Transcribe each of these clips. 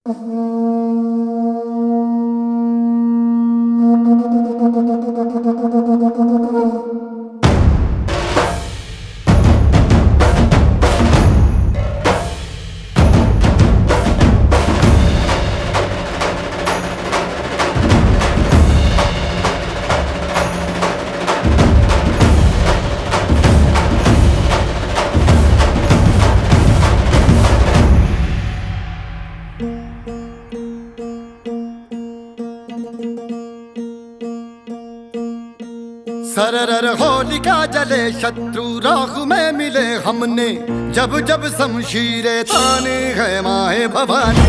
सरर होलिका जले शत्रु राह में मिले हमने, जब जब शमशीरे ताने है माए भवानी।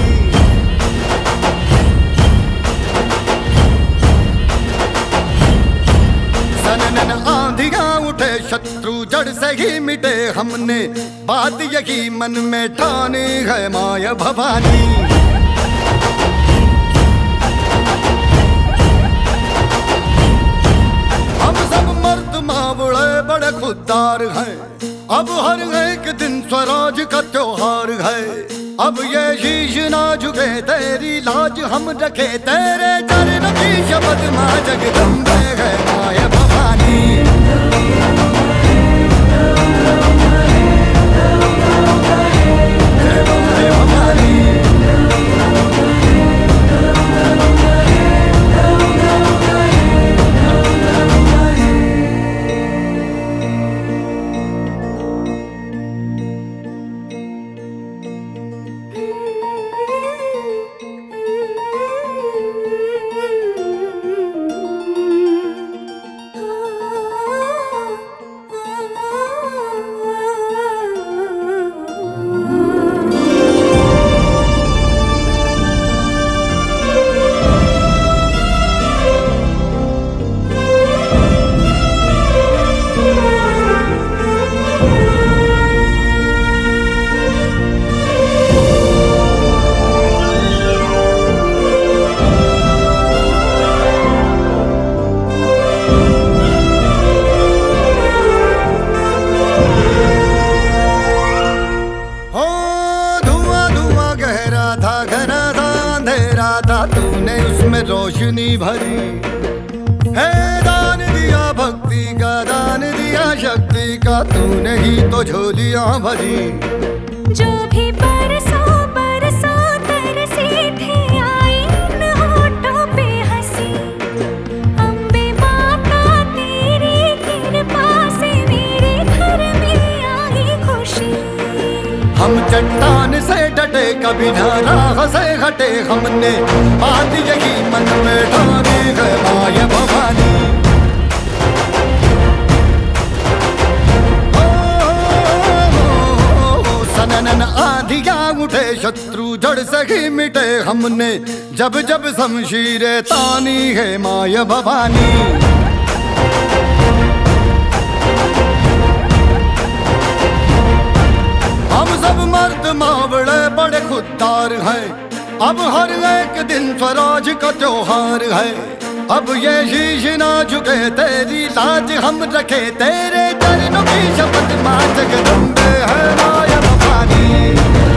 सनन आंधियां उठे शत्रु जड़ से ही मिटे हमने, बात यही मन में ठाने है माए भवानी। मावड़े बड़े खुददार हैं, अब हर एक दिन स्वराज का त्योहार है। अब ये शीश ना झुके तेरी लाज हम रखे, तेरे चरण की शपथ मां जगदम्बे है माया भवानी। तूने उसमें रोशनी भरी है, दान दिया भक्ति का, दान दिया शक्ति का, तूने ही तो झोलियां भरी। जो भी बरसों बरसों तरसे थे आई इन होठों पे हंसी, अम्बे माता तेरी कृपा से मेरे घर में आई खुशी। हम चट्टान से डटे कभी न राह से हटे हमने, बात यही मन में ठानी है माया भवानी। सनन आंधियां उठे शत्रु जड़ से ही मिटे हमने, जब जब शमशीरे तानी है माया भवानी। सब मर्द मावड़े बड़े खुददार हैं, अब हर एक दिन स्वराज का त्योहार है। अब ये शीश ना झुके तेरी लाज हम रखे, तेरे चरणों की शपथ मां जगदम्बे है माया भवानी।